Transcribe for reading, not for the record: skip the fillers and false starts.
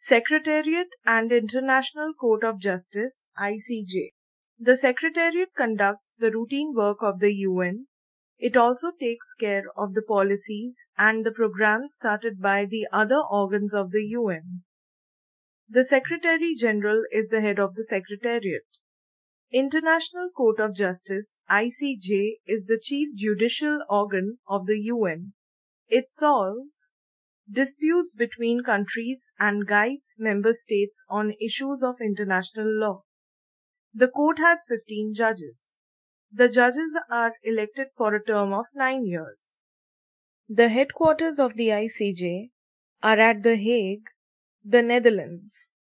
Secretariat and International Court of Justice (ICJ). The Secretariat conducts the routine work of the UN. It also takes care of the policies and the programs started by the other organs of the UN. The Secretary General is the head of the Secretariat. International Court of Justice (ICJ) is the chief judicial organ of the UN. It solves disputes between countries and guides member states on issues of international law. The court has 15 judges. The judges are elected for a term of 9 years. The headquarters of the ICJ are at The Hague, the Netherlands.